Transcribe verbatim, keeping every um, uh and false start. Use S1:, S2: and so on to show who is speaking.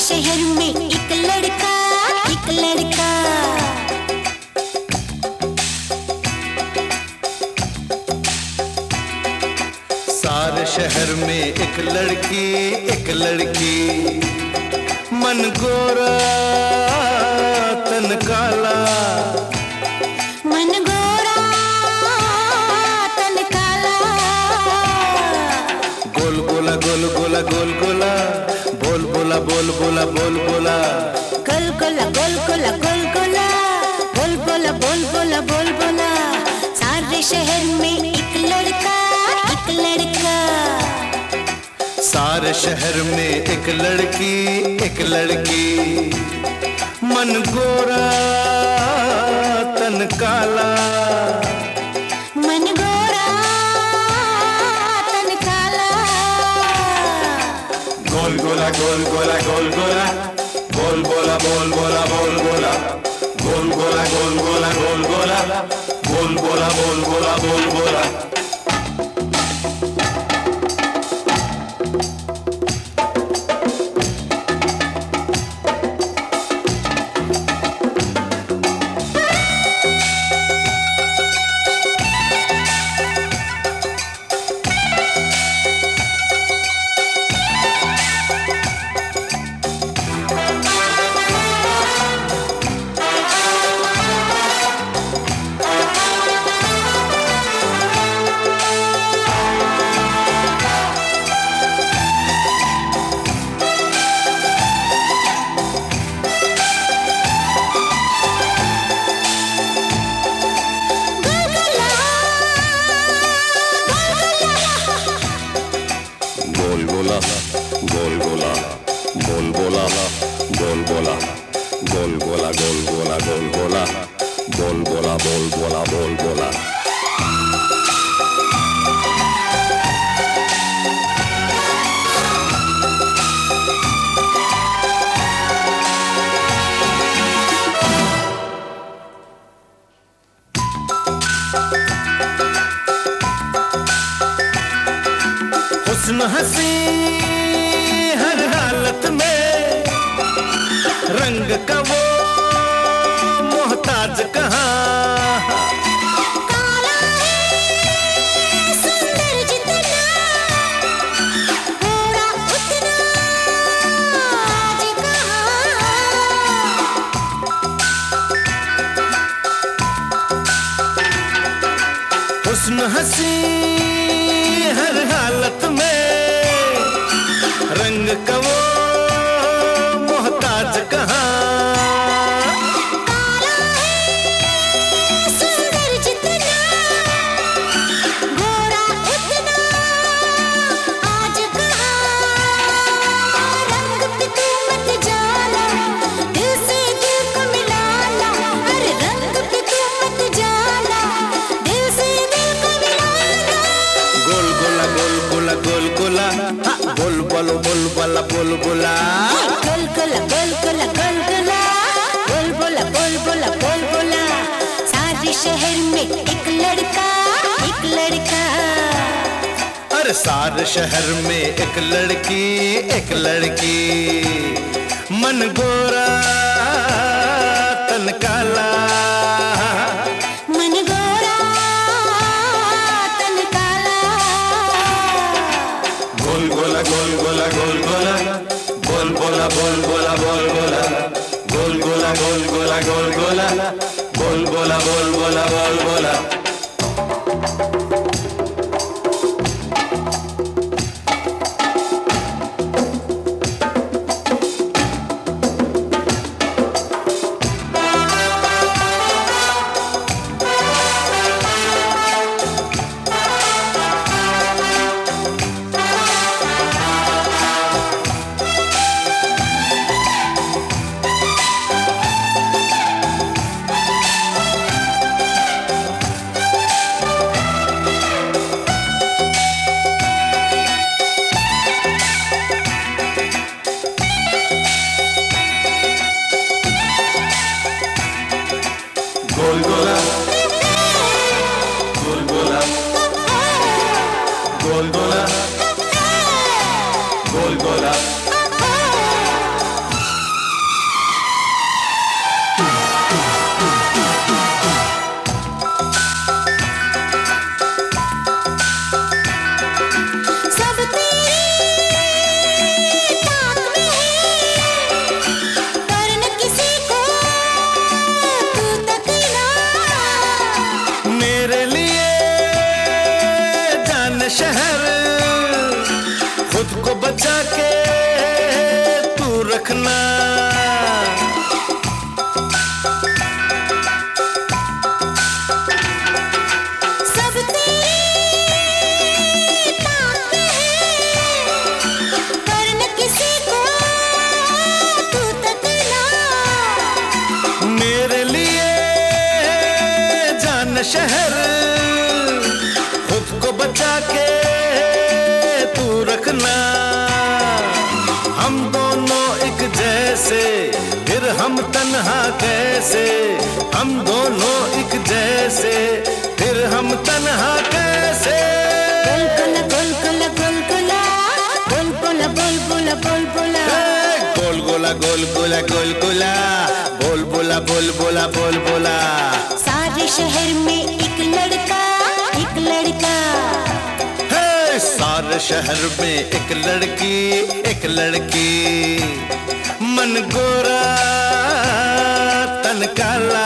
S1: शहर में एक लड़का, एक लड़का।
S2: सारे शहर में एक लड़की, एक लड़की। मन गोरा तन काला,
S1: मन गोरा तन काला।
S2: गोल गोला गोल गोला गोल गोला, बोल बोला बोल बोला बोल बोला।
S1: गोल गोला गोल गोला गोल गोला, बोल बोला बोल बोला बोल बोला। सारे शहर में एक लड़का, एक लड़का।
S2: सारे शहर में एक लड़की, एक लड़की। मन गोरा तन काला,
S1: मन गोरा तन काला।
S2: गोल गोला गोल गोला गोल गोला, बोल बोला बोल बोला बोल बोला। गोल गोला गोल गोला गोल गोला, बोल बोला बोल बोला बोल बोला। गोल गोला बोल बोला, गोल बोला गोल गोला गोल गोला गोल गोला, बोल बोला बोल बोला बोल बोला। हुस्न हसी हर हालत में, रंग का वो मोहताज कहाँ।
S1: काला है सुंदर जितना, गोरा उतना आज कहाँ।
S2: हुस्न हसी हर हालत में, रंग का वो मोहताज कहाँ।
S1: काला है सुंदर जितना, गोरा उतना आज कहाँ। रंग पे तू मत जाना, दिल से दिल को मिलाना। अरे रंग पे तू मत जाना, दिल से दिल को मिलाना।
S2: गोल गोला गोल गोला गोल गोला, बोल बोलो बोल बोला बोल बोला।
S1: गोल गोला गोल गोला गोल गोला, बोल बोला बोल बोला बोल बोला। सारे शहर में एक लड़का, एक लड़का।
S2: अरे सारे शहर में एक लड़की, एक लड़की। मन गोरा तन काला,
S1: मन गोरा तन काला।
S2: गोल गोला गोल गोला गोल गोला, बोल बोला बोल बोला बोल बोला। गोल गोला गोल गोला गोल गोला, बोल बोला बोल बोला बोल बोला। गोल गोला गोल गोला गोल गोला गोल गोला। कैसे, फिर हम तन्हा कैसे, हम दोनों एक जैसे, फिर हम तन्हा कैसे।
S1: गोलगोला गोलगोला गोलगोला गोलगोला गोलगोला गोलगोला
S2: गोलगोला गोलगोला गोलगोला बोल बोला बोल बोला।
S1: सारे शहर में एक लड़का एक लड़का,
S2: है सारे शहर में एक लड़की एक लड़की, मन गोरा तन काला